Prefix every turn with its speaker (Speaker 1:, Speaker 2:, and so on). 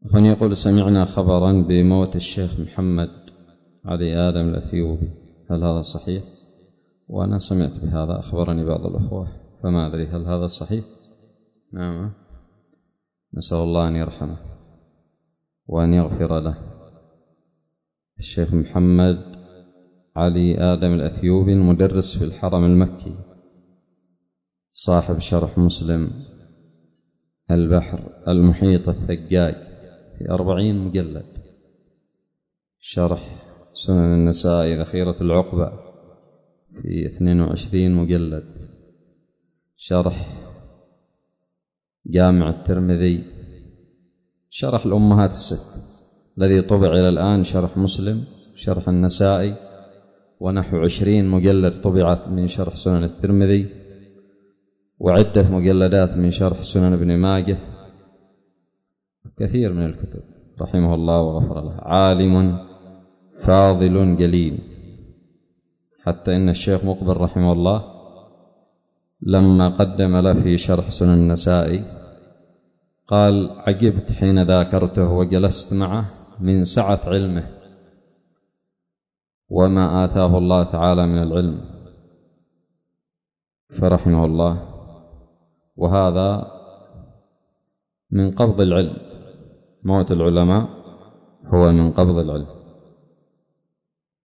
Speaker 1: هنا يقول: سمعنا خبرا بموت الشيخ محمد علي آدم الأثيوبي، هل هذا صحيح؟ وأنا سمعت بهذا، أخبرني بعض الأخوة، فما أدري هل هذا صحيح؟ نعم، نسأل الله أن يرحمه وأن يغفر له. الشيخ محمد علي آدم الأثيوبي المدرس في الحرم المكي، صاحب شرح مسلم البحر المحيط الثقاق في 40 مجلد، شرح سنن النسائي ذخيرة العقبة في 22 مجلد، شرح جامع الترمذي، شرح الأمهات الست الذي طبع إلى الآن، شرح مسلم، شرح النسائي، ونحو 20 مجلد طبعت من شرح سنن الترمذي، وعدة مجلدات من شرح سنن ابن ماجه، كثير من الكتب، رحمه الله وغفر له. عالم فاضل جليل، حتى إن الشيخ مقبل رحمه الله لما قدم له في شرح سنن النسائي قال: عجبت حين ذاكرته وجلست معه من سعة علمه وما آتاه الله تعالى من العلم، فرحمه الله. وهذا من قبض العلم، موت العلماء هو من قبض العلم.